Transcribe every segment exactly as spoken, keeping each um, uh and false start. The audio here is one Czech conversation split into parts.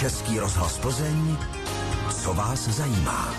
Český rozhlas Plzeň, co vás zajímá.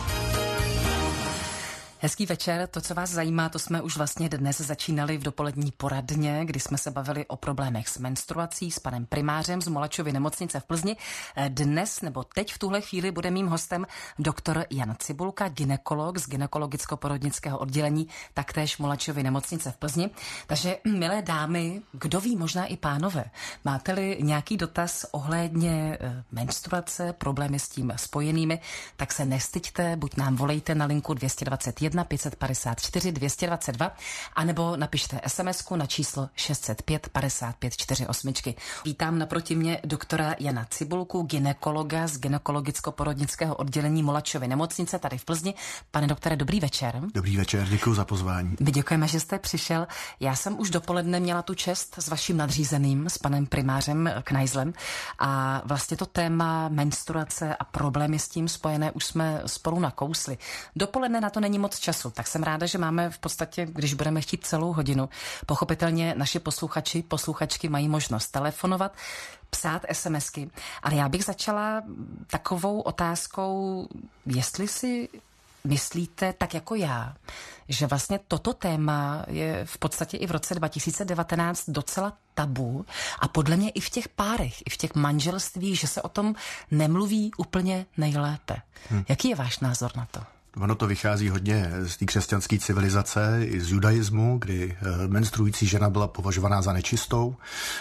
Hezký večer, to, co vás zajímá, to jsme už vlastně dnes začínali v dopolední poradně, kdy jsme se bavili o problémech s menstruací s panem primářem z Molavčovy nemocnice v Plzni. Dnes nebo teď v tuhle chvíli bude mým hostem doktor Jan Cibulka, gynekolog z gynekologicko-porodnického oddělení, taktéž Molavčovy nemocnice v Plzni. Takže, milé dámy, kdo ví, možná i pánové, máte-li nějaký dotaz ohledně menstruace, problémy s tím spojenými, tak se nestyďte, buď nám volejte na linku dvě stě dvacet jedna pět padesát čtyři dvě stě dvacet dva, anebo napište SMSku na číslo šest set pět padesát pět čtyřicet osm. Vítám naproti mě doktora Jana Cibulku, gynekologa z gynekologicko-porodnického oddělení Molavčovy nemocnice tady v Plzni. Pane doktore, dobrý večer. Dobrý večer, děkuji za pozvání. My děkujeme, že jste přišel. Já jsem už dopoledne měla tu čest s vaším nadřízeným, s panem primářem Knajzlem, a vlastně to téma menstruace a problémy s tím spojené už jsme spolu nakousli. Dopoledne na to není moc času, tak jsem ráda, že máme v podstatě, když budeme chtít celou hodinu, pochopitelně naši posluchači, posluchačky mají možnost telefonovat, psát SMSky, ale já bych začala takovou otázkou, jestli si myslíte, tak jako já, že vlastně toto téma je v podstatě i v roce dva tisíce devatenáct docela tabu a podle mě i v těch párech, i v těch manželstvích, že se o tom nemluví úplně nejlépe. Hmm. Jaký je váš názor na to? Ono to vychází hodně z té křesťanské civilizace, i z judaismu, kdy menstruující žena byla považovaná za nečistou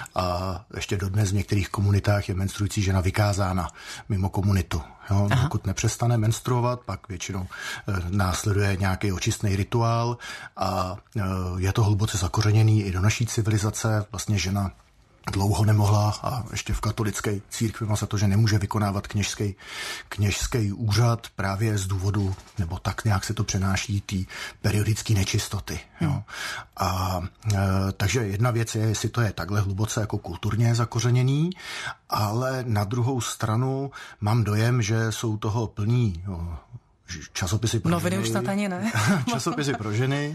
a ještě dodnes v některých komunitách je menstruující žena vykázána mimo komunitu. Jo, pokud nepřestane menstruovat, pak většinou e, následuje nějaký očistný rituál a e, je to hluboce zakořeněný i do naší civilizace. Vlastně žena dlouho nemohla, a ještě v katolické církvi má se to, že nemůže vykonávat kněžský, kněžský úřad právě z důvodu, nebo tak nějak se to přenáší, té periodické nečistoty. Hmm. Jo. A e, takže jedna věc je, jestli to je takhle hluboce jako kulturně zakořeněný, ale na druhou stranu mám dojem, že jsou toho plní jo, časopisy pro Noviny ženy. už snad ani ne. Časopisy pro ženy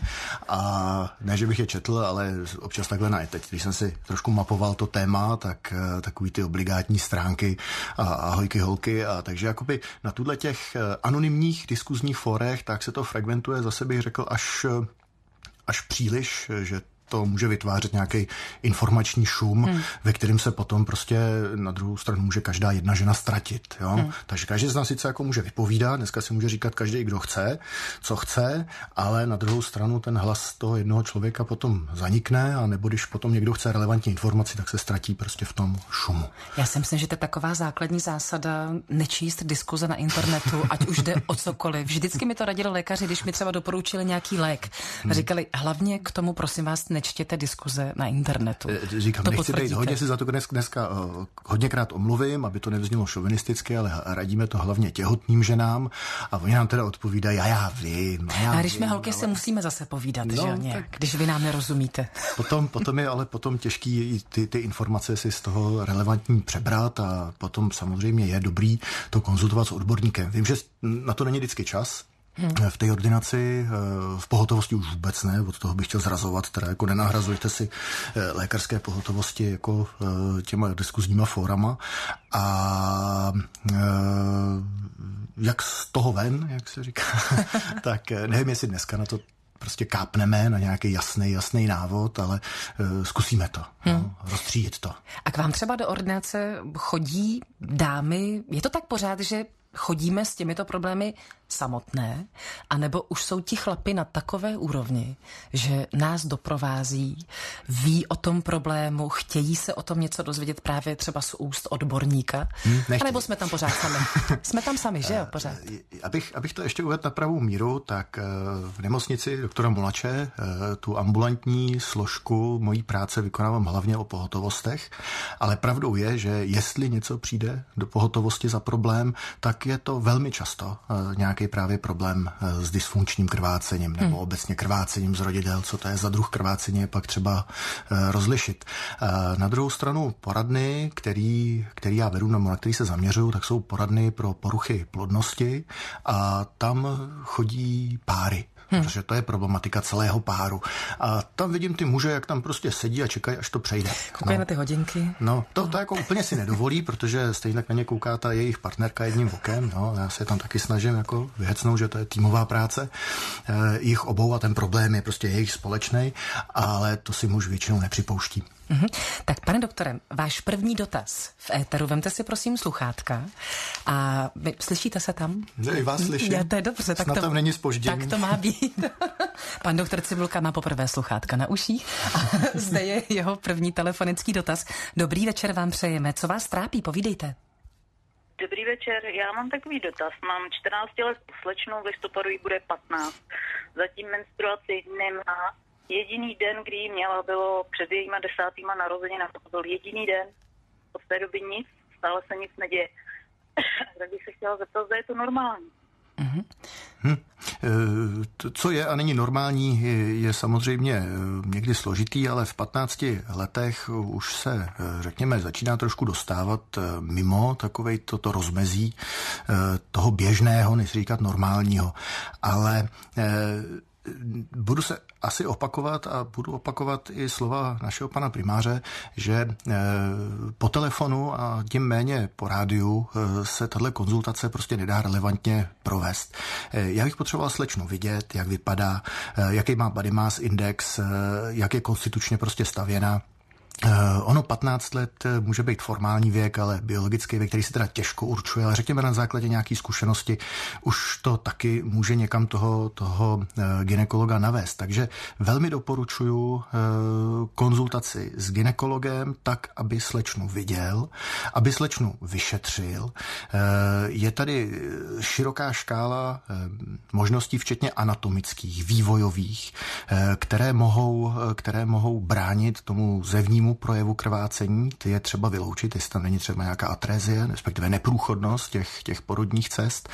a ne, že bych je četl, ale občas takhle ne. Teď, když jsem si trošku mapoval to téma, tak takový ty obligátní stránky a ahojky holky a takže jakoby na tuhle těch anonymních diskuzních fórech tak se to fragmentuje, zase bych řekl až, až příliš, že to může vytvářet nějaký informační šum, hmm. ve kterém se potom prostě na druhou stranu může každá jedna žena ztratit. Jo? Hmm. Takže každý z nás sice jako může vypovídat, dneska si může říkat každý, kdo chce, co chce, ale na druhou stranu ten hlas toho jednoho člověka potom zanikne, a nebo když potom někdo chce relevantní informaci, tak se ztratí prostě v tom šumu. Já si myslím, že to je taková základní zásada nečíst diskuze na internetu, ať už jde o cokoliv. Vždycky mi to radili lékaři, když mi třeba doporučili nějaký lék. A říkali, hlavně k tomu prosím vás nečtěte diskuze na internetu. Říkám, to nechci být, hodně si za to dnes, dneska uh, hodněkrát omluvím, aby to nevznělo šovinisticky, ale radíme to hlavně těhotným ženám a oni nám teda odpovídají, a já vím. A, já a když vím, my holky ale... se musíme zase povídat, no, že jo, nějak, tak... když vy nám nerozumíte. Potom, potom je ale potom těžký ty, ty informace si z toho relevantní přebrat a potom samozřejmě je dobrý to konzultovat s odborníkem. Vím, že na to není vždycky čas. Hmm. V té ordinaci, v pohotovosti už vůbec ne, od toho bych chtěl zrazovat, teda jako nenahrazujte si lékařské pohotovosti jako těma diskuzníma fórama a jak z toho ven, jak se říká, tak nevím, jestli dneska na to prostě kápneme na nějaký jasný, jasný návod, ale uh, zkusíme to, hmm. no, rozstřídit to. A k vám třeba do ordinace chodí dámy, je to tak pořád, že chodíme s těmito problémy samotné, anebo už jsou ti chlapi na takové úrovni, že nás doprovází, ví o tom problému, chtějí se o tom něco dozvědět právě třeba z úst odborníka, hmm, anebo jsme tam pořád sami? Jsme tam sami, že jo, pořád? Abych, abych to ještě uvedl na pravou míru, tak v nemocnici doktora Molače tu ambulantní složku mojí práce vykonávám hlavně o pohotovostech, ale pravdou je, že jestli něco přijde do pohotovosti za problém, tak je to velmi často nějaký právě problém s dysfunkčním krvácením nebo hmm. obecně krvácením z rodidel. Co to je za druh krvácení, je pak třeba rozlišit. Na druhou stranu poradny, který, který já vedu, nebo na který se zaměřuju, tak jsou poradny pro poruchy plodnosti a tam chodí páry. Hmm. Protože to je problematika celého páru. A tam vidím ty muže, jak tam prostě sedí a čekají, až to přejde. Koukají no. na ty hodinky. No, to, to jako úplně si nedovolí, protože stejně na ně kouká ta jejich partnerka jedním okem. No. Já se tam taky snažím jako vyhecnout, že to je týmová práce. E, jich obou a ten problém je prostě jejich společný, ale to si muž většinou nepřipouští. Mm-hmm. Tak pane doktore, váš první dotaz v éteru, vemte si prosím sluchátka a vy, slyšíte se tam? No, i vás slyším. Já, to je dobře. Tak Snad to, tam není zpoždění. Tak to má být. Pan doktor Cibulka má poprvé sluchátka na uších a zde je jeho první telefonický dotaz. Dobrý večer vám přejeme. Co vás trápí? Povídejte. Dobrý večer, já mám takový dotaz. Mám čtrnáct let slečnou, v listopadu jí bude patnáct. Zatím menstruaci nemá. Jediný den, kdy ji měla, bylo před jejíma desátýma narozeninami. To byl jediný den. Od té doby nic, stále se nic neděje. Tak bych se chtěla zeptat, zda je to normální. Mm-hmm. Hm. To, co je a není normální, je, je samozřejmě někdy složitý, ale v patnácti letech už se, řekněme, začíná trošku dostávat mimo takovej toto rozmezí toho běžného, než říkat normálního. Ale budu se asi opakovat a budu opakovat i slova našeho pana primáře, že po telefonu a tím méně po rádiu se tato konzultace prostě nedá relevantně provést. Já bych potřeboval slečnu vidět, jak vypadá, jaký má body mass index, jak je konstitučně prostě stavěna. Ono patnáct let může být formální věk, ale biologický věk, který se teda těžko určuje, ale řekněme na základě nějaké zkušenosti už to taky může někam toho, toho gynekologa navést. Takže velmi doporučuji konzultaci s gynekologem tak, aby slečnu viděl, aby slečnu vyšetřil. Je tady široká škála možností, včetně anatomických, vývojových, které mohou, které mohou bránit tomu zevnímu projevu krvácení, ty je třeba vyloučit, jestli tam není třeba nějaká atrézie, respektive neprůchodnost těch, těch porodních cest.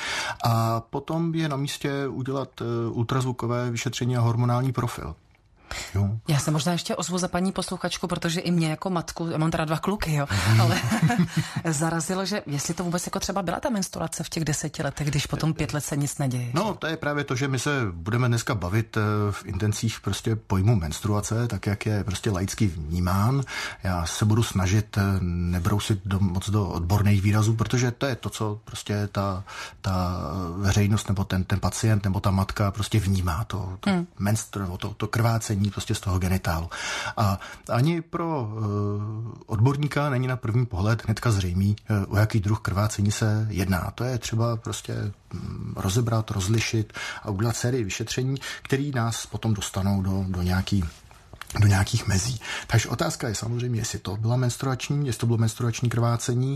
A potom je na místě udělat ultrazvukové vyšetření a hormonální profil. Jo. Já se možná ještě ozvu za paní posluchačku, protože i mě jako matku, já mám teda dva kluky, jo, ale zarazilo, že jestli to vůbec jako třeba byla ta menstruace v těch deseti letech, když potom pět let se nic neděje. No, to je právě to, že my se budeme dneska bavit v intencích prostě pojmu menstruace, tak jak je prostě laicky vnímán. Já se budu snažit nebrousit do, moc do odborných výrazů, protože to je to, co prostě ta, ta veřejnost nebo ten, ten pacient nebo ta matka prostě vnímá, to, to hmm. menstru, nebo to, to krvácení prostě z toho genitálu. A ani pro uh, odborníka není na první pohled hnedka zřejmý, uh, o jaký druh krvácení se jedná. To je třeba prostě um, rozebrat, rozlišit a udělat sérii vyšetření, které nás potom dostanou do, do nějaký do nějakých mezí. Takže otázka je samozřejmě, jestli to byla menstruační, jestli to bylo menstruační krvácení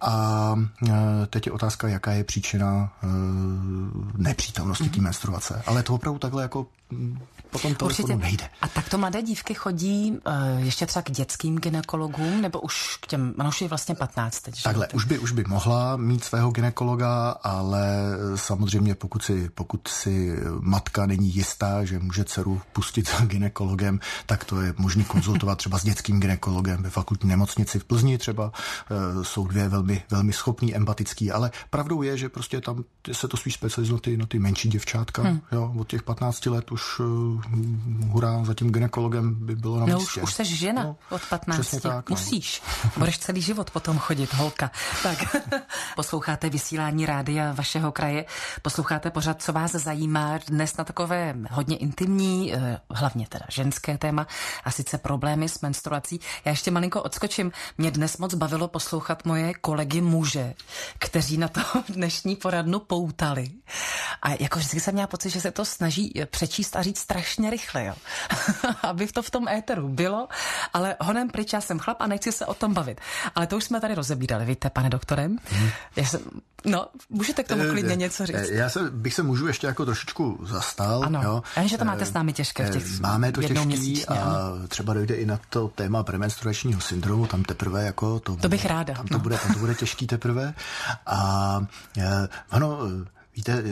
a e, teď je otázka, jaká je příčina e, nepřítomnosti mm-hmm. té menstruace. Ale to opravdu takhle jako potom telefonu nejde. A takto mladé dívky chodí e, ještě třeba k dětským gynekologům, nebo už k těm, ono už je vlastně patnáct teď. Takhle, už by, už by mohla mít svého gynekologa, ale samozřejmě pokud si, pokud si matka není jistá, že může dceru pustit s gynekologem, tak to je možný konzultovat třeba s dětským gynekologem ve fakultní nemocnici v Plzni třeba. E, jsou dvě velmi, velmi schopný, empatický, ale pravdou je, že prostě tam se to spíš specializuje na ty, na ty menší děvčátka. Hmm. Jo, od těch patnácti let už uh, hurá za tím gynekologem by bylo na no, místě. Už, už seš žena no, od patnácti. Tak, musíš. No. Budeš celý život potom chodit, holka. Tak, posloucháte vysílání rádia vašeho kraje, posloucháte pořad, co vás zajímá dnes na takové hodně intimní, hlavně teda ženské téma, a sice problémy s menstruací. Já ještě malinko odskočím. Mě dnes moc bavilo poslouchat moje kolegy muže, kteří na to dnešní poradnu poutali. A jako vždycky jsem měla pocit, že se to snaží přečíst a říct strašně rychle, jo. Aby to v tom éteru bylo, ale honem pryč, já jsem chlap a nechci se o tom bavit. Ale to už jsme tady rozebírali, víte, pane doktorem? Hmm. Já jsem, no, můžete k tomu klidně něco říct. Já se, bych se můžu ještě jako trošičku zastal. Ano, jo. Já vím, že to máte s námi těžké v těch Máme to těžký měsíčně, a ano. Třeba dojde i na to téma premenstruačního syndromu, tam teprve jako to... To bych ráda. Tam to, no. bude, tam to bude těžký teprve. A ano... Víte,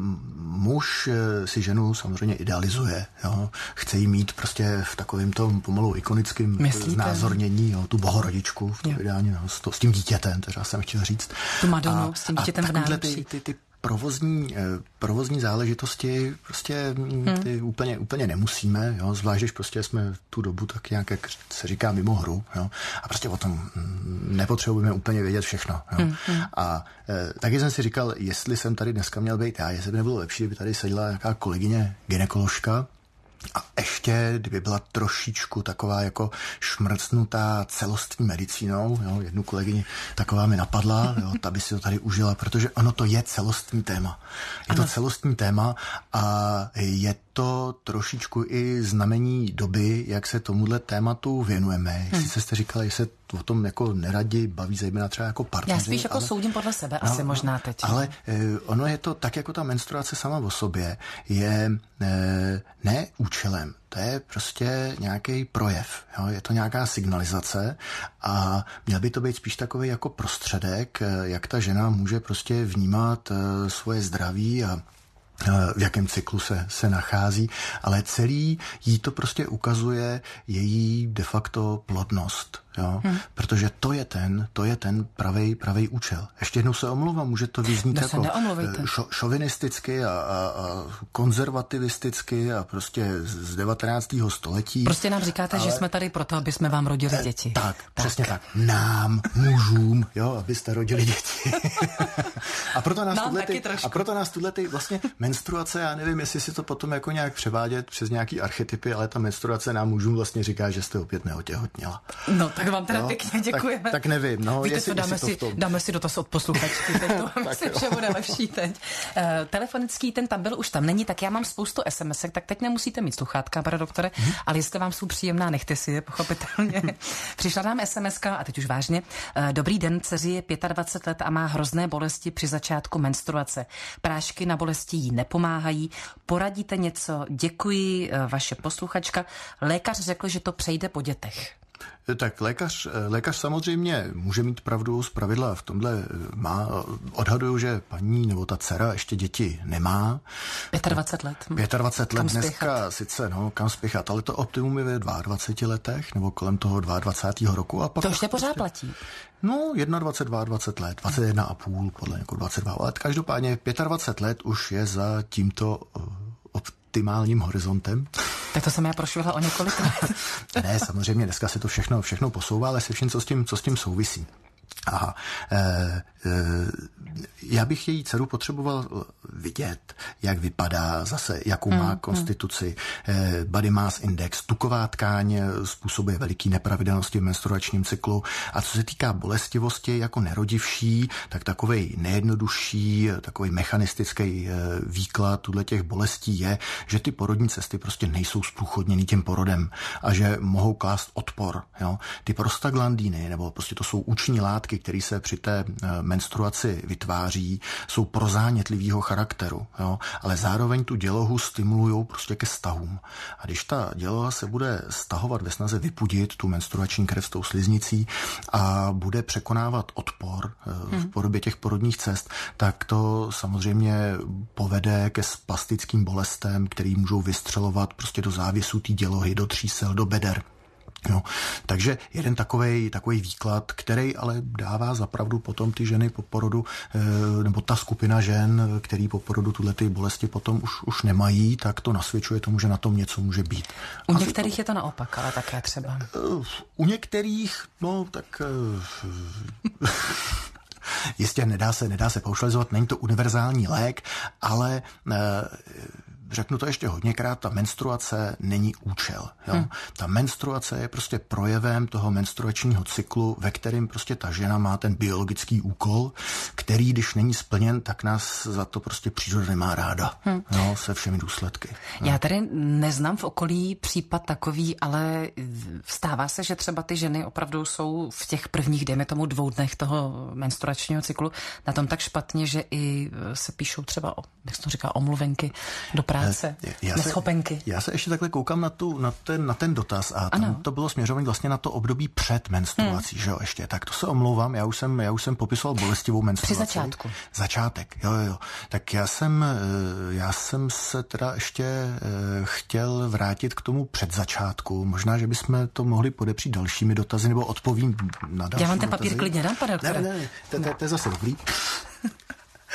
muž si ženu samozřejmě idealizuje, jo? Chce jí mít prostě v takovém tom pomalu ikonickém znázornění, jo? Tu bohorodičku v tom ideálně, no, s, to, s tím dítětem, to já jsem chtěl říct. Tu Madonu a, s tím dítětem v náručí. Ty, ty, ty provozní, provozní záležitosti prostě ty hmm. úplně, úplně nemusíme, jo? Zvlášť, když prostě jsme tu dobu tak nějak, jak se říká, mimo hru, jo? A prostě o tom nepotřebujeme úplně vědět všechno. Jo? Hmm. A e, taky jsem si říkal, jestli jsem tady dneska měl být já, jestli by nebylo lepší, kdyby tady seděla nějaká kolegyně gynekoložka, a ještě, kdyby byla trošičku taková jako šmrcnutá celostní medicínou, jo, jednu kolegyni taková mi napadla, jo, ta by si to tady užila, protože ono to je celostní téma. Je ano. to celostní téma a je to trošičku i znamení doby, jak se tomuhle tématu věnujeme. Hmm. Sice jste říkali, že se o tom jako neradi baví, zejména třeba jako partneři. Já spíš jako ale, soudím podle sebe, no, asi možná teď. Ale eh, ono je to tak, jako ta menstruace sama o sobě je eh, ne účelem. To je prostě nějaký projev. Jo? Je to nějaká signalizace a měl by to být spíš takový jako prostředek, jak ta žena může prostě vnímat eh, svoje zdraví a v jakém cyklu se, se nachází, ale celý jí to prostě ukazuje její de facto plodnost. Jo? Hmm. Protože to je ten, to je ten pravej, pravej účel. Ještě jednou se omlouvám, může to vyznít jako šo, šovinisticky a, a, a konzervativisticky a prostě z devatenáctého století. Prostě nám říkáte, ale... že jsme tady proto, aby jsme vám rodili děti. Tak, tak, přesně tak. Nám, mužům, jo, abyste rodili děti. a proto nás tuhle ty, a proto nás tuhle ty vlastně menstruace, já nevím, jestli si to potom jako nějak převádět přes nějaký archetypy, ale ta menstruace nám mužům vlastně říká, že jste opět neotěhotněla. No, tak vám teda no, pěkně děkujeme. Tak, tak nevím, no. Víte jestli, co, dáme, jestli si, to dáme si dotaz od posluchačky. To myslím, že bude lepší teď. Uh, telefonický, ten tam byl, už tam není, tak já mám spoustu SMSek, tak teď nemusíte mít sluchátka, pane doktore, hmm. ale jestli vám jsou příjemná, nechte si je, pochopitelně. Přišla nám SMSka, a teď už vážně. Uh, dobrý den, dceři je dvacet pět let a má hrozné bolesti při začátku menstruace. Prášky na bolesti jí nepomáhají. Poradíte něco? Děkuji, uh, vaše posluchačka. Lékař řekl, že to přejde po dětech. Tak lékař, lékař samozřejmě může mít pravdu, zpravidla v tomhle má. Odhaduju, že paní nebo ta dcera ještě děti nemá. dvacet pět let. dvacet pět let dneska spěchat. Sice, no, kam spěchat, ale to optimum je ve dvaceti dvou letech nebo kolem toho dvacátého druhého roku. A pak to ještě pořád prostě, platí? No, dvacet jedna, dvacet dva let, dvacet jedna a půl, podle někoho dvacet dva let. Každopádně dvacet pět let už je za tímto optimálním horizontem. Tak to jsem já prošvihla o několik let. Ne, samozřejmě dneska se to všechno, všechno posouvá, ale se vším, co s tím, co s tím souvisí. Aha, e, e, já bych její dceru potřeboval vidět, jak vypadá, zase jakou má mm, konstituci, mm. body mass index, tuková tkáň způsobuje veliký nepravidelnosti v menstruačním cyklu a co se týká bolestivosti jako nerodivší, tak takovej nejjednodušší, takový mechanistický výklad těch bolestí je, že ty porodní cesty prostě nejsou zprůchodněný tím porodem a že mohou klást odpor. Jo? Ty prostaglandíny, nebo prostě to jsou účinní látky, které se při té menstruaci vytváří, jsou prozánětlivého charakteru, jo? Ale zároveň tu dělohu stimulují prostě ke stahům. A když ta děloha se bude stahovat ve snaze vypudit tu menstruační krev s tou sliznicí a bude překonávat odpor hmm. v podobě těch porodních cest, tak to samozřejmě povede ke plastickým bolestem, který můžou vystřelovat prostě do závěsů té dělohy, do třísel, do beder. No, takže jeden takovej, takovej výklad, který ale dává zapravdu potom ty ženy po porodu, nebo ta skupina žen, který po porodu tuhle ty bolesti potom už, už nemají, tak to nasvědčuje tomu, že na tom něco může být. U a některých to, je to naopak, ale také třeba. U některých, no tak... Jistě nedá se, nedá se paušalizovat, není to univerzální lék, ale... Řeknu to ještě hodněkrát, ta menstruace není účel. Jo? Hmm. Ta menstruace je prostě projevem toho menstruačního cyklu, ve kterém prostě ta žena má ten biologický úkol, který, když není splněn, tak nás za to prostě příroda nemá ráda. Hmm. Jo? Se všemi důsledky. Já no. tady neznám v okolí případ takový, ale stává se, že třeba ty ženy opravdu jsou v těch prvních, dejme tomu, dvou dnech toho menstruačního cyklu na tom tak špatně, že i se píšou třeba, jak se to říká, omluvenky do práce, já neschopenky. Se, já se ještě takhle koukám na, tu, na, ten, na ten dotaz a tam ano. to bylo směřované vlastně na to období před menstruací, hmm. že jo, ještě. Tak to se omlouvám, já už jsem, já už jsem popisoval bolestivou menstruaci. Při začátku. Začátek, jo, jo. Tak já jsem, já jsem se teda ještě chtěl vrátit k tomu před začátku. Možná, že bychom to mohli podepřít dalšími dotazy, nebo odpovím na další dotazy. Já vám ten papír klidně dám, pane doktore. Ne, ne, ne, to, to, to je zase dobrý.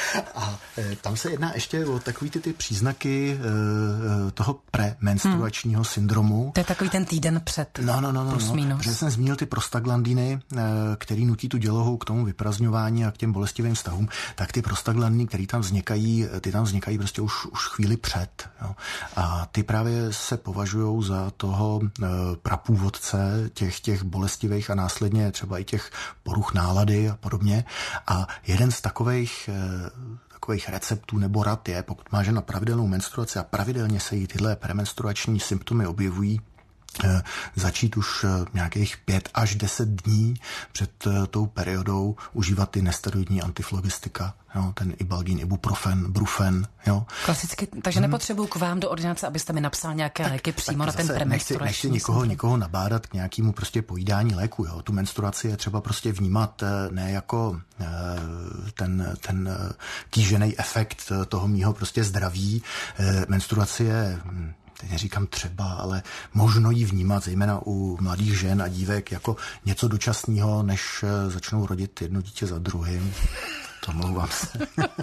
A tam se jedná ještě o takový ty, ty příznaky toho premenstruačního hmm. syndromu. To je takový ten týden před. No, no, no, no, plus no. Protože jsem zmínil ty prostaglandiny, který nutí tu dělohu k tomu vyprazňování a k těm bolestivým vztahům, tak ty prostaglandiny, které tam vznikají, ty tam vznikají prostě už, už chvíli před. Jo. A ty právě se považují za toho prapůvodce těch, těch bolestivých a následně třeba i těch poruch nálady a podobně. A jeden z takových takových receptů nebo rad je, pokud má žena pravidelnou menstruaci a pravidelně se jí tyhle premenstruační symptomy objevují, začít už nějakých pět až deset dní před tou periodou užívat ty nesteroidní antiflogistika, jo, ten Ibalgin, Ibuprofen, Brufen, jo. Klasicky, takže hmm. nepotřebuju k vám do ordinace, abyste mi napsal nějaké tak, léky přímo na ten premenstruační. Nechci, nechci nikoho, nikoho nabádat k nějakému prostě pojídání léku, jo. Tu menstruaci je třeba prostě vnímat ne jako ten, ten kýžený efekt toho mýho prostě zdraví. Menstruace je, teď neříkám třeba, ale možno ji vnímat, zejména u mladých žen a dívek, jako něco dočasného, než začnou rodit jedno dítě za druhým. To mluvám se.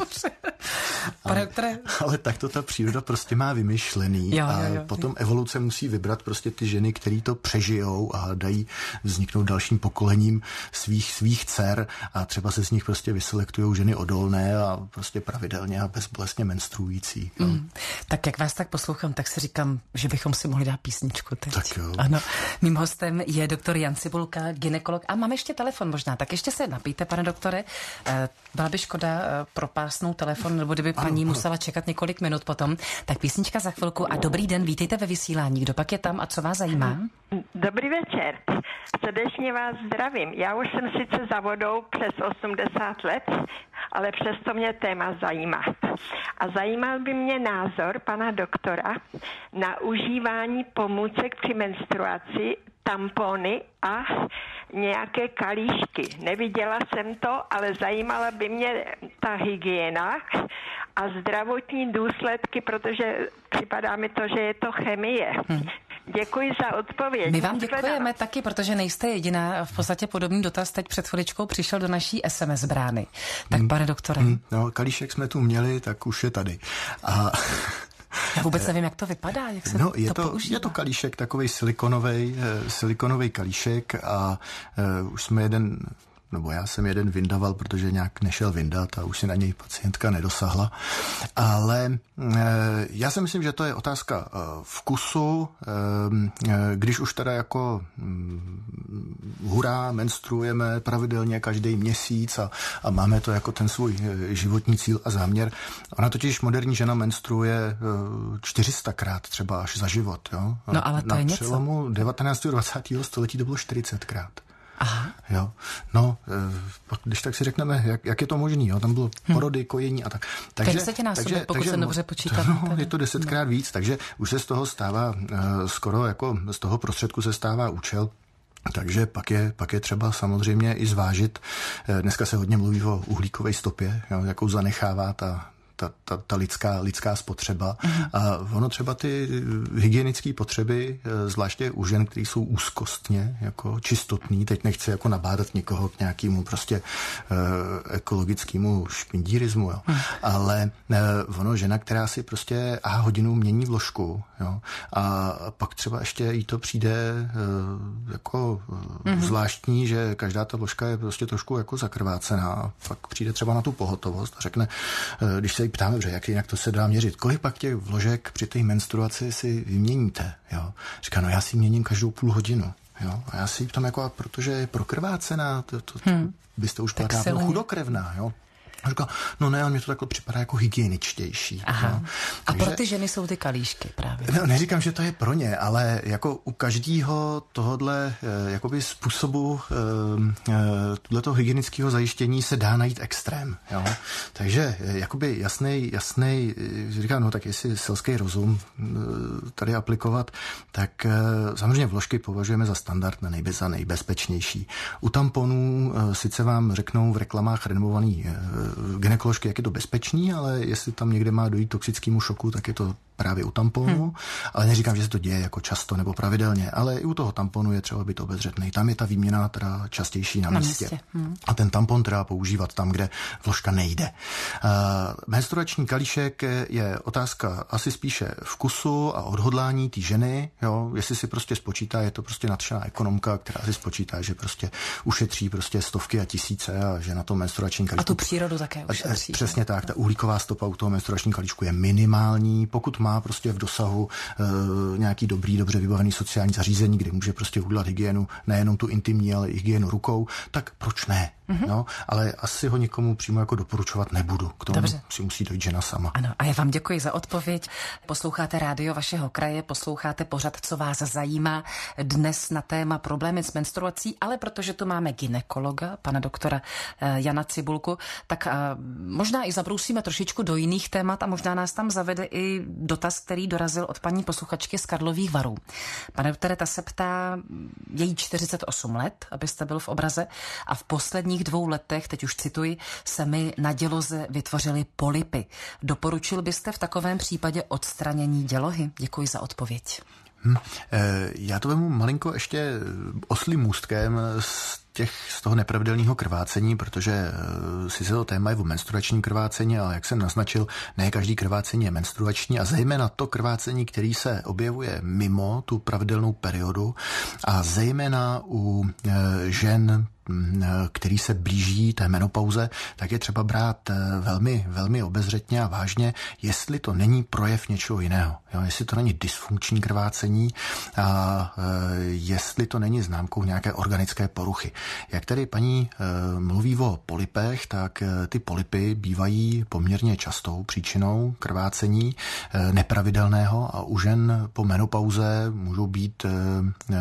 ale, ale tak to ta příroda prostě má vymyšlený. Jo, a jo, jo, potom jo. evoluce musí vybrat prostě ty ženy, který to přežijou a dají vzniknout dalším pokolením svých, svých dcer a třeba se z nich prostě vyselektujou ženy odolné a prostě pravidelně a bezbolestně menstruující. Mm. Tak jak vás tak poslouchám, tak si říkám, že bychom si mohli dát písničku teď. Tak jo. Ano. Mým hostem je doktor Jan Cibulka, gynekolog. A máme ještě telefon možná, tak ještě se napijte, pane doktore. Byla by škoda propásnout telefon, nebo kdyby paní ano, musela čekat několik minut potom. Tak písnička za chvilku a dobrý den, vítejte ve vysílání. Kdo pak je tam a co vás zajímá? Dobrý večer. Srdečně vás zdravím. Já už jsem sice za vodou přes osmdesát let, ale přesto mě téma zajímá. A zajímal by mě názor pana doktora na užívání pomůcek při menstruaci, tampony a nějaké kalíšky. Neviděla jsem to, ale zajímala by mě ta hygiena a zdravotní důsledky, protože připadá mi to, že je to chemie. Hmm. Děkuji za odpověď. My vám děkujeme taky, protože nejste jediná. V podstatě podobný dotaz teď před chviličkou přišel do naší es em es brány. Tak hmm. pane doktore. Hmm. No, kalíšek jsme tu měli, tak už je tady. A... Já vůbec nevím, jak to vypadá, jak se no, je to, to používá. Je to kalíšek, takovej silikonovej, silikonovej kalíšek a uh, už jsme jeden, nebo já jsem jeden vyndaval, protože nějak nešel vyndat a už si na něj pacientka nedosáhla. Ale uh, já si myslím, že to je otázka uh, vkusu. Uh, když už teda jako um, hurá, menstruujeme pravidelně každý měsíc a, a máme to jako ten svůj životní cíl a záměr. Ona totiž moderní žena menstruuje čtyři sta krát třeba až za život. Jo? No ale to na je něco. Na přelomu devatenáctého a dvacátého století to bylo čtyřicet krát. Aha. Jo. No, když tak si řekneme, jak, jak je to možný, jo? Tam bylo porody, kojení a tak. Takže, takže, pokud se dobře počítá. No, je to desetkrát no. víc, takže už se z toho stává, skoro jako z toho prostředku se stává účel. Takže pak je, pak je třeba samozřejmě i zvážit, dneska se hodně mluví o uhlíkové stopě, jo, jakou zanechává ta Ta, ta, ta lidská, lidská spotřeba. Mm. A ono třeba ty hygienické potřeby, zvláště u žen, které jsou úzkostně jako čistotný, teď nechci jako nabádat někoho k nějakému prostě uh, ekologickému špindírismu, jo. Mm. Ale uh, ono žena, která si prostě a hodinu mění vložku, jo, a pak třeba ještě jí to přijde uh, jako uh, mm. zvláštní, že každá ta vložka je prostě trošku jako zakrvácená a pak přijde třeba na tu pohotovost a řekne, uh, když se ptáme, že jak jinak to se dá měřit. Kolik pak těch vložek při té menstruaci si vyměníte? Jo? Říká, no já si měním každou půl hodinu. Jo? A já si ptám, jako, protože je prokrvácená, to, to, to hmm. byste už byla dávno chudokrevná. Jo? A říká, no ne, ale mě to takhle připadá jako hygieničtější. Aha. No. A Takže, pro ty ženy jsou ty kalíšky právě. No, neříkám, že to je pro ně, ale jako u každého tohodle eh, jakoby způsobu eh, tohleto hygienického zajištění se dá najít extrém. Jo? Takže eh, jakoby jasnej, jasnej, eh, říkám, no tak jestli selský rozum eh, tady aplikovat, tak eh, samozřejmě vložky považujeme za standard na nejbe, za nejbezpečnější. U tamponů eh, sice vám řeknou v reklamách renomovaný eh, gynekoložky, jak je to bezpečný, ale jestli tam někde má dojít toxickému šoku, tak je to právě u tamponu, hmm. ale neříkám, že se to děje jako často nebo pravidelně, ale i u toho tamponu je třeba být obezřetný. Tam je ta výměna teda častější na, na místě. místě. Hmm. A ten tampon treba používat tam, kde vložka nejde. Uh, menstruační kalíšek je otázka asi spíše vkusu a odhodlání té ženy, jo, jestli si prostě spočítá, je to prostě nadšená ekonomka, která si spočítá, že prostě ušetří prostě stovky a tisíce a že na tom menstruační kalíšku. A tu přírodu také ušetří. Přesně tak, ta uhlíková stopa u toho menstruačního kalíčku je minimální, pokud má prostě v dosahu e, nějaký dobrý, dobře vybavený sociální zařízení, kde může prostě udělat hygienu, nejenom tu intimní, ale i hygienu rukou, tak proč ne? Mm-hmm. No, ale asi ho nikomu přímo jako doporučovat nebudu. K tomu Dobře. si musí dojít žena sama. Ano, a já vám děkuji za odpověď. Posloucháte rádio vašeho kraje, posloucháte pořad, co vás zajímá dnes na téma problémy s menstruací, ale protože tu máme gynekologa, pana doktora Jana Cibulku, tak možná i zabrousíme trošičku do jiných témat a možná nás tam zavede i dotaz, který dorazil od paní posluchačky z Karlových Varů. Pane doktore, ta se ptá, je jí čtyřicet osm let, abyste byl v obraze, a v posledních dvou letech, teď už cituji, se mi na děloze vytvořily polypy. Doporučil byste v takovém případě odstranění dělohy? Děkuji za odpověď. Hmm. Já to vemu malinko ještě oslím můstkem z těch, z toho nepravidelného krvácení, protože si se to téma je o menstruačním krvácení, ale jak jsem naznačil, ne každý krvácení je menstruační a zejména to krvácení, který se objevuje mimo tu pravidelnou periodu a zejména u žen, který se blíží té menopauze, tak je třeba brát velmi, velmi obezřetně a vážně, jestli to není projev něčeho jiného. Jo? Jestli to není dysfunkční krvácení a jestli to není známkou nějaké organické poruchy. Jak tedy paní e, mluví o polypech, tak e, ty polypy bývají poměrně častou příčinou krvácení e, nepravidelného a u žen po menopauze můžou být e, e,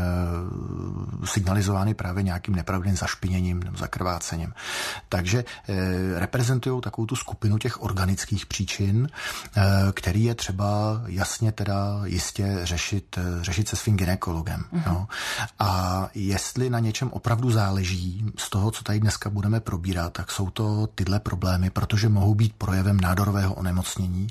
signalizovány právě nějakým nepravidelným zašpiněním nebo zakrvácením. Takže e, reprezentují takovou tu skupinu těch organických příčin, e, který je třeba jasně teda jistě řešit, e, řešit se svým gynekologem. Mm-hmm. No. A jestli na něčem opravdu záleží z toho, co tady dneska budeme probírat, tak jsou to tyhle problémy, protože mohou být projevem nádorového onemocnění.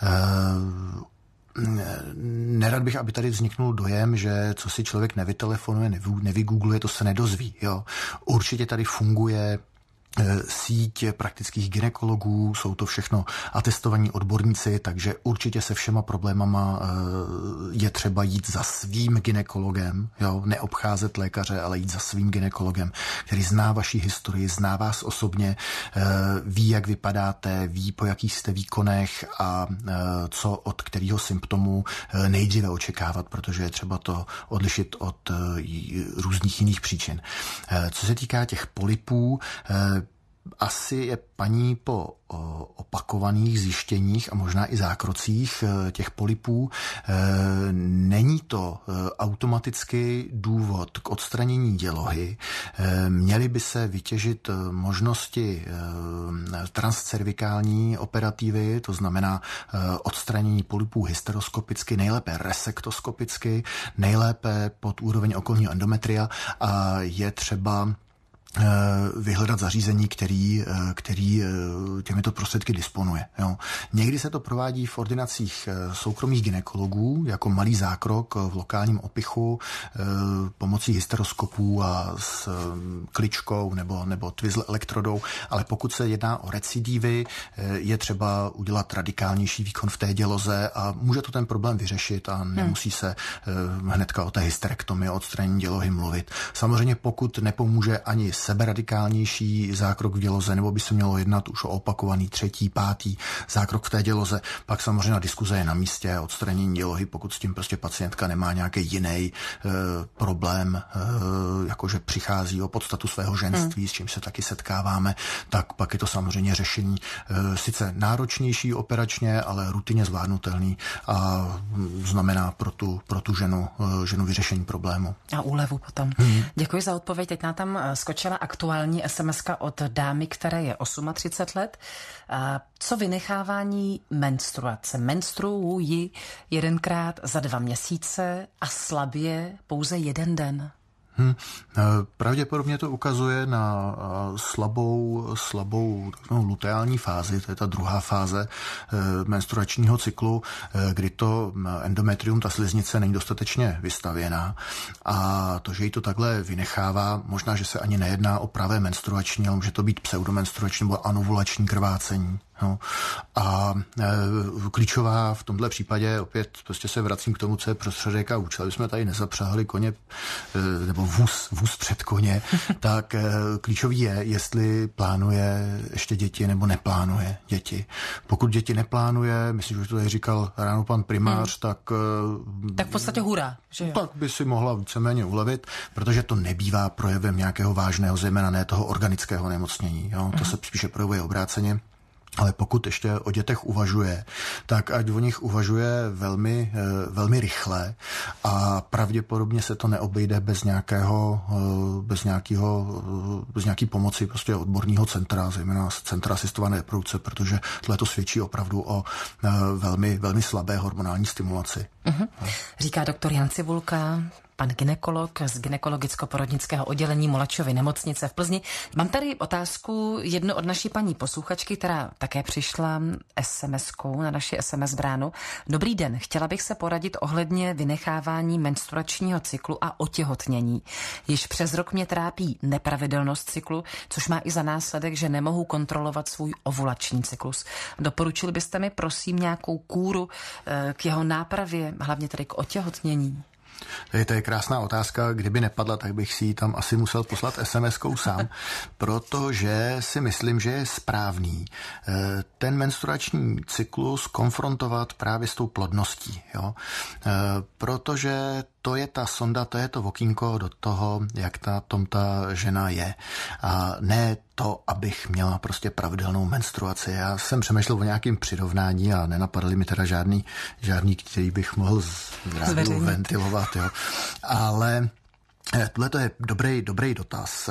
Nerad bych, aby tady vzniknul dojem, že co si člověk nevytelefonuje, nevygoogluje, to se nedozví. Jo. Určitě tady funguje síť praktických gynekologů, jsou to všechno atestovaní odborníci, takže určitě se všema problémama je třeba jít za svým gynekologem, jo, neobcházet lékaře, ale jít za svým gynekologem, který zná vaši historii, zná vás osobně, ví, jak vypadáte, ví, po jakých jste výkonech a co od kterého symptomu nejdříve očekávat, protože je třeba to odlišit od různých jiných příčin. Co se týká těch polypů, asi je paní po opakovaných zjištěních a možná i zákrocích těch polypů. Není to automaticky důvod k odstranění dělohy. Měly by se vytěžit možnosti transcervikální operativy, to znamená odstranění polypů hysteroskopicky, nejlépe resektoskopicky, nejlépe pod úroveň okolního endometria a je třeba vyhledat zařízení, který, který těmito prostředky disponuje. Jo. Někdy se to provádí v ordinacích soukromých gynekologů jako malý zákrok v lokálním opichu pomocí hysteroskopů a s kličkou nebo, nebo twizzle elektrodou, ale pokud se jedná o recidívy, je třeba udělat radikálnější výkon v té děloze a může to ten problém vyřešit a nemusí se hnedka o té hysterektomii, o odstranění dělohy mluvit. Samozřejmě pokud nepomůže ani seberadikálnější zákrok v děloze, nebo by se mělo jednat už o opakovaný třetí, pátý zákrok v té děloze, pak samozřejmě diskuze je na místě, odstranění dělohy, pokud s tím prostě pacientka nemá nějaký jiný e, problém, e, jakože přichází o podstatu svého ženství, hmm. s čím se taky setkáváme, tak pak je to samozřejmě řešení e, sice náročnější operačně, ale rutině zvládnutelný a znamená pro tu, pro tu ženu, e, ženu vyřešení problému. A úlevu potom. Hmm. Děkuji za odpověď. Teď nám tam skočila aktuální es em eska od dámy, které je třicet osm let. Co vynechávání menstruace? Menstruuji jedenkrát za dva měsíce a slabě pouze jeden den. Hmm. Pravděpodobně to ukazuje na slabou, slabou luteální fázi, to je ta druhá fáze menstruačního cyklu, kdy to endometrium, ta sliznice, není dostatečně vystavěná. A to, že jí to takhle vynechává, možná, že se ani nejedná o pravé menstruační, ale může to být pseudomenstruační nebo anovulační krvácení. No. A e, klíčová v tomhle případě, opět prostě se vracím k tomu, co je prostředek a účel. Aby jsme tady nezapřáhli koně, e, nebo vůz, vůz před koně, tak e, klíčový je, jestli plánuje ještě děti nebo neplánuje děti. Pokud děti neplánuje, myslím, že to tady říkal ráno pan primář, hmm. tak... E, tak v podstatě hurá, že jo? Tak by si mohla víceméně ulevit, protože to nebývá projevem nějakého vážného, zejména ne toho organického nemocnění. Jo? To hmm. se spíše projevuje obráceně. Ale pokud ještě o dětech uvažuje, tak ať o nich uvažuje velmi, velmi rychle a pravděpodobně se to neobejde bez nějakého, bez nějakého, bez nějaký pomoci prostě odborného centra, zejména centra asistované reprodukce, protože tohle to svědčí opravdu o velmi, velmi slabé hormonální stimulaci. Uh-huh. Říká doktor Jan Cibulka, pan gynekolog z gynekologicko-porodnického oddělení Mollačovy nemocnice v Plzni. Mám tady otázku jednu od naší paní posluchačky, která také přišla es em eskou na naši es em es bránu. Dobrý den, chtěla bych se poradit ohledně vynechávání menstruačního cyklu a otěhotnění. Již přes rok mě trápí nepravidelnost cyklu, což má i za následek, že nemohu kontrolovat svůj ovulační cyklus. Doporučili byste mi prosím nějakou kúru k jeho nápravě, hlavně tedy k otěhotnění? To je krásná otázka, kdyby nepadla, tak bych si ji tam asi musel poslat es em eskou sám, protože si myslím, že je správný ten menstruační cyklus konfrontovat právě s tou plodností, jo? Protože to je ta sonda, to je to okýnko do toho, jak ta tom ta žena je. A ne to, abych měla prostě pravidelnou menstruaci. Já jsem přemýšlel o nějakým přirovnání a nenapadly mi teda žádný, žádný, který bych mohl z ventilovat. Jo. Ale tohle to je dobrý, dobrý dotaz.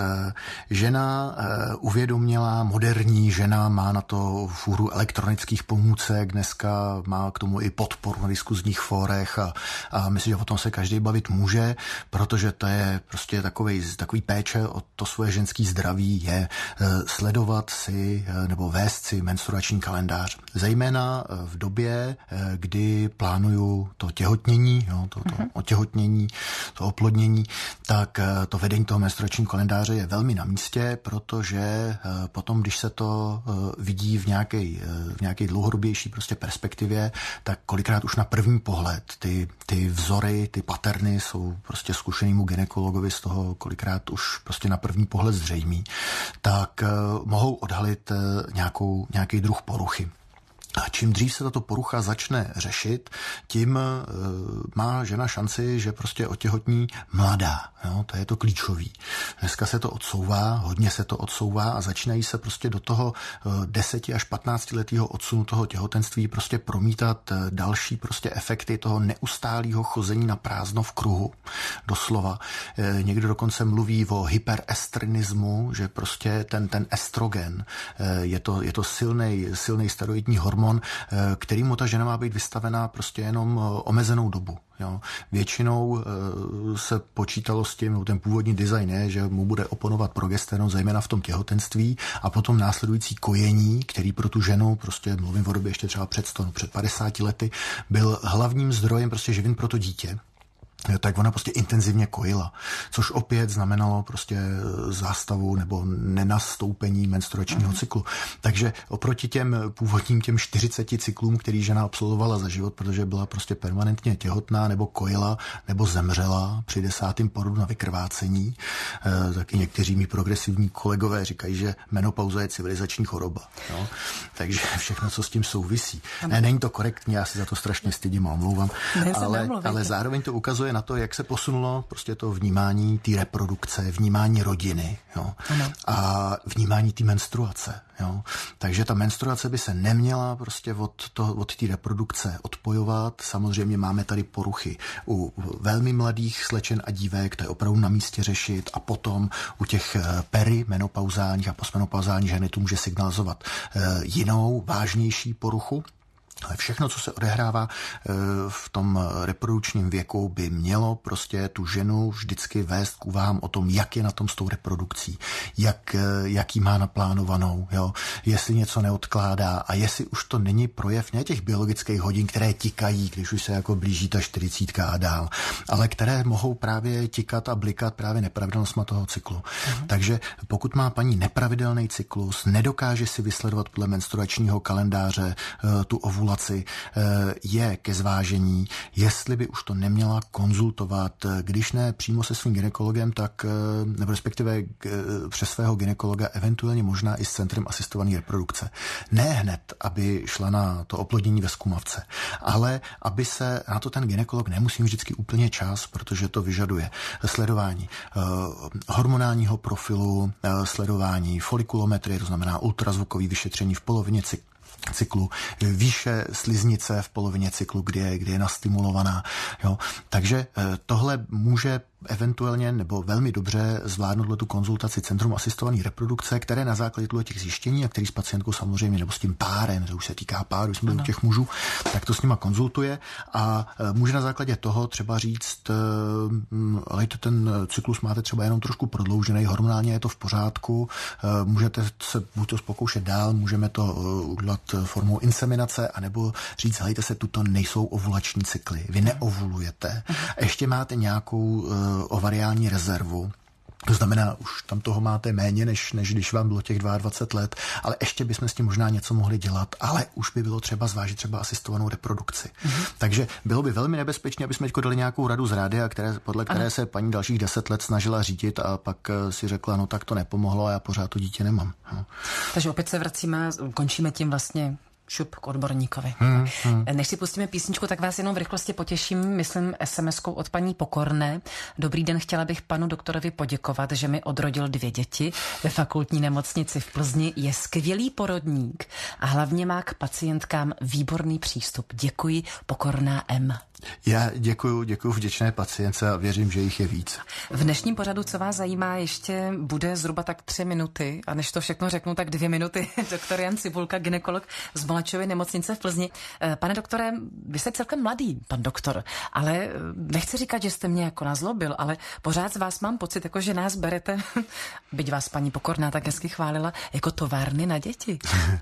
Žena uvědomila, moderní žena má na to fůru elektronických pomůcek, dneska má k tomu i podporu na diskuzních fórech a, a myslím, že o tom se každý bavit může, protože to je prostě takový, takový péče o to svoje ženský zdraví je sledovat si nebo vést si menstruační kalendář. Zejména v době, kdy plánuju to těhotnění, jo, to, to otěhotnění, to oplodnění, tak to vedení toho menstruačního kalendáře je velmi na místě, protože potom, když se to vidí v nějaké v nějaké dlouhodobější prostě perspektivě, tak kolikrát už na první pohled ty, ty vzory, ty paterny jsou prostě zkušenému gynekologovi z toho kolikrát už prostě na první pohled zřejmý, tak mohou odhalit nějakou, nějaký druh poruchy. A čím dřív se tato porucha začne řešit, tím e, má žena šanci, že prostě otěhotní mladá. Jo? To je to klíčový. Dneska se to odsouvá, hodně se to odsouvá a začínají se prostě do toho deseti až patnáctiletého odsunu toho těhotenství prostě promítat další prostě efekty toho neustálého chození na prázdno v kruhu. Doslova. E, někdo dokonce mluví o hyperestrogenismu, že prostě ten, ten estrogen e, je to, je to silnej, silnej steroidní hormon, kterýmu ta žena má být vystavená prostě jenom omezenou dobu. Jo. Většinou e, se počítalo s tím, no, ten původní design je, že mu bude oponovat progesteron, zejména v tom těhotenství a potom následující kojení, který pro tu ženu, prostě mluvím o době ještě třeba před sto, no, před padesáti lety, byl hlavním zdrojem prostě živin pro to dítě. Tak ona prostě intenzivně kojila, což opět znamenalo prostě zástavu nebo nenastoupení menstruačního cyklu. Takže oproti těm původním těm čtyřiceti cyklům, který žena absolvovala za život, protože byla prostě permanentně těhotná nebo kojila nebo zemřela při desátém porodu na vykrvácení, eh, taky někteří mý progresivní kolegové říkají, že menopauza je civilizační choroba. Jo? Takže všechno, co s tím souvisí. Ne, není to korektní, já si za to strašně stydím a omlouvám, ale, ale zároveň to ukazuje na to, jak se posunulo prostě to vnímání té reprodukce, vnímání rodiny, jo, a vnímání té menstruace. Jo. Takže ta menstruace by se neměla prostě od, to, od té reprodukce odpojovat. Samozřejmě máme tady poruchy u velmi mladých slečen a dívek, to je opravdu na místě řešit, a potom u těch perimenopauzálních a postmenopauzálních ženy to může signalizovat jinou, vážnější poruchu. Ale všechno, co se odehrává v tom reprodukčním věku, by mělo prostě tu ženu vždycky vést k úvahám o tom, jak je na tom s tou reprodukcí, jak, jak jí má naplánovanou, jo? Jestli něco neodkládá a jestli už to není projev ne těch biologických hodin, které tikají, když už se jako blíží ta čtyřicítka a dál, ale které mohou právě tikat a blikat právě nepravidelnostma toho cyklu. Mhm. Takže pokud má paní nepravidelný cyklus, nedokáže si vysledovat podle menstruačního kalendáře tu ovulaci, je ke zvážení, jestli by už to neměla konzultovat, když ne přímo se svým gynekologem, tak nebo respektive přes svého gynekologa, eventuálně možná i s centrem asistované reprodukce. Ne hned, aby šla na to oplodnění ve zkumavce, ale aby se na to ten gynekolog nemusí vždycky úplně čas, protože to vyžaduje sledování hormonálního profilu, sledování folikulometrie, to znamená ultrazvukový vyšetření v polovině cyklu, cyklu, výše sliznice v polovině cyklu, kde je, kde je nastimulovaná. Jo. Takže tohle může eventuálně nebo velmi dobře zvládnout tu konzultaci Centrum asistované reprodukce, které na základě těch zjištění, a který s pacientkou samozřejmě, nebo s tím párem, to už se týká páru, jsme u těch mužů, tak to s nima konzultuje a může na základě toho třeba říct, ale ten cyklus máte třeba jenom trošku prodloužený, hormonálně je to v pořádku, můžete se buď to zpokoušet dál, můžeme to udělat formou inseminace, anebo říct, hejte se, tuto nejsou ovulační cykly, vy neovulujete, a ještě máte nějakou ovariální rezervu. To znamená, už tam toho máte méně, než, než když vám bylo těch dvacet dva let, ale ještě bychom s tím možná něco mohli dělat, ale už by bylo třeba zvážit třeba asistovanou reprodukci. Mm-hmm. Takže bylo by velmi nebezpečné, aby jsme teď dali nějakou radu z rádia, které, podle které ano. se paní dalších deset let snažila řídit a pak si řekla, no tak to nepomohlo a já pořád to dítě nemám. No. Takže opět se vracíme, končíme tím vlastně šup k odborníkovi. Hmm, hmm. Než si pustíme písničku, tak vás jenom v rychlosti potěším, myslím, es em eskou od paní Pokorné. Dobrý den, chtěla bych panu doktorovi poděkovat, že mi odrodil dvě děti ve fakultní nemocnici v Plzni. Je skvělý porodník a hlavně má k pacientkám výborný přístup. Děkuji, Pokorná M. Já děkuju, děkuju vděčné pacientce a věřím, že jich je víc. V dnešním pořadu, co vás zajímá, ještě bude zhruba tak tři minuty a než to všechno řeknu, tak dvě minuty. Doktor Jan Cibulka, gynekolog z Molavčovy nemocnice v Plzni. Pane doktore, vy jste celkem mladý, pan doktor, ale nechci říkat, že jste mě jako nazlobil, ale pořád z vás mám pocit, jako že nás berete, byť vás paní Pokorná tak hezky chválila, jako továrny na děti.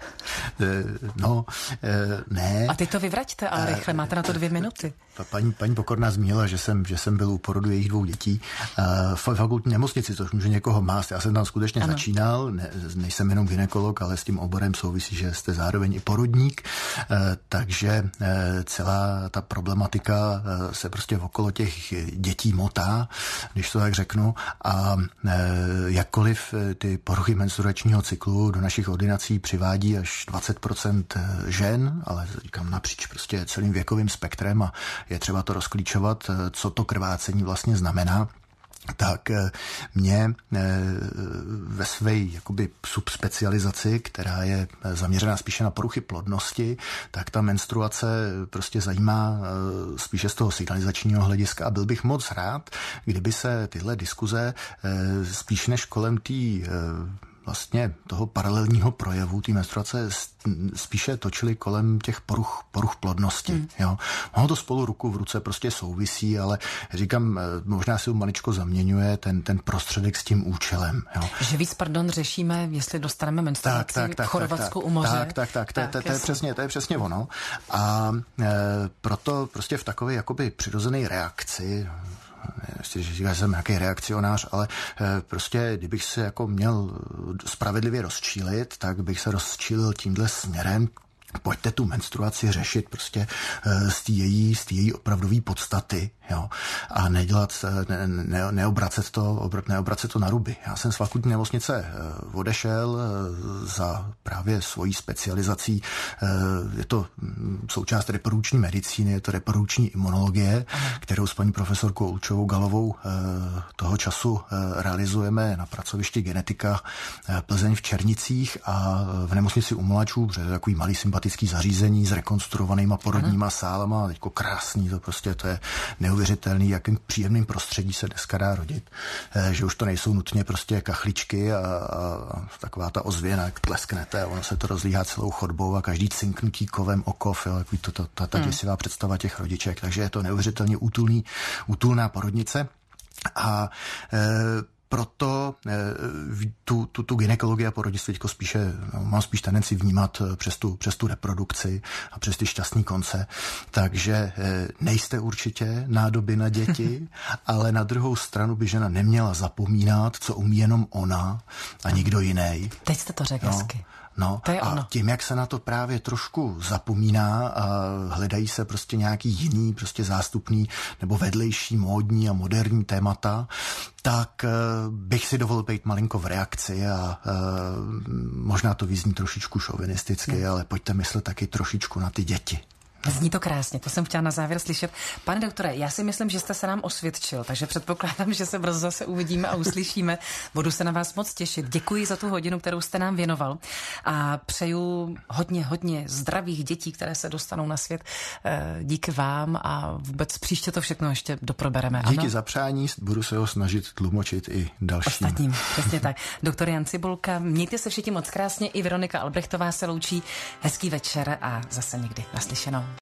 No, ne. A teď to vyvraťte, ale rychle, máte na to dvě minuty. Paní, paní Pokorná zmínila, že jsem, že jsem byl u porodu jejich dvou dětí v fakultní nemocnici, což může někoho mást. Já jsem tam skutečně ano. začínal, ne, nejsem jenom gynekolog, ale s tím oborem souvisí, že jste zároveň i porodník, takže celá ta problematika se prostě okolo těch dětí motá, když to tak řeknu, a jakkoliv ty poruchy menstruačního cyklu do našich ordinací přivádí až dvacet procent žen, ale říkám napříč prostě celým věkovým spektrem a je třeba to rozklíčovat, co to krvácení vlastně znamená, tak mě ve své jakoby subspecializaci, která je zaměřená spíše na poruchy plodnosti, tak ta menstruace prostě zajímá spíše z toho signalizačního hlediska a byl bych moc rád, kdyby se tyhle diskuze spíš než kolem té vlastně toho paralelního projevu té menstruace spíše točili kolem těch poruch, poruch plodnosti. Mm. Jo. Ono to spolu ruku v ruce prostě souvisí, ale říkám, možná si maličko zaměňuje ten, ten prostředek s tím účelem. Jo. Že víc, pardon, řešíme, jestli dostaneme menstruaci tak, tak, tak, v Chorvatsku tak, u moře. Tak, tak, tak, tak, tak to, to, je přesně, to je přesně ono. A e, proto prostě v takové jakoby přirozené reakci, ještě říká, že jsem nějaký reakcionář, ale prostě kdybych se jako měl spravedlivě rozčílit, tak bych se rozčílil tímhle směrem. Pojďte tu menstruaci řešit prostě z té její, z té její opravdové podstaty, jo, a nedělat, ne, ne, neobracet to, neobracet to na ruby. Já jsem z fakultní nemocnice odešel za právě svojí specializací. Je to součást reprodukční medicíny, je to reprodukční imunologie, kterou s paní profesorkou Ulčovou Galovou toho času realizujeme na pracovišti genetika Plzeň v Černicích a v nemocnici u Molavčů, protože je takový malý sympatický klimatické zařízení s rekonstruovanýma porodníma sálama, teďko krásný, to prostě to je neuvěřitelný, jakým příjemným prostředí se dneska dá rodit, že už to nejsou nutně prostě kachličky a, a taková ta ozvěna, jak tlesknete, ono se to rozlíhá celou chodbou a každý cinknutí kovem o kov, jo, takový to, to, ta, ta děsivá představa těch rodiček, takže je to neuvěřitelně útulný, útulná porodnice a e, proto e, tu, tu, tu gynekologii a porodnictví spíše, no, mám spíš tendenci vnímat přes tu, přes tu reprodukci a přes ty šťastný konce. Takže e, nejste určitě nádoby na děti, ale na druhou stranu by žena neměla zapomínat, co umí jenom ona a nikdo jiný. Teď jste to řekl no. hezky. No, to je a ono. tím, jak se na to právě trošku zapomíná a hledají se prostě nějaký jiný, prostě zástupný nebo vedlejší módní a moderní témata, tak bych si dovolil být malinko v reakci a uh, možná to vyzní trošičku šovinisticky, hmm. ale pojďte myslet taky trošičku na ty děti. Zní to krásně, to jsem chtěla na závěr slyšet. Pane doktore, já si myslím, že jste se nám osvědčil, takže předpokládám, že se brzo zase uvidíme a uslyšíme. Budu se na vás moc těšit. Děkuji za tu hodinu, kterou jste nám věnoval a přeju hodně, hodně zdravých dětí, které se dostanou na svět. Díky vám a vůbec příště to všechno ještě doprobereme. Díky ano? za přání, budu se ho snažit tlumočit i dalším. Ostatním, přesně tak. Doktor Jan Cibulka, mějte se všichni moc krásně, i Veronika Albrechtová se loučí. Hezký večer a zase někdy naslyšenou.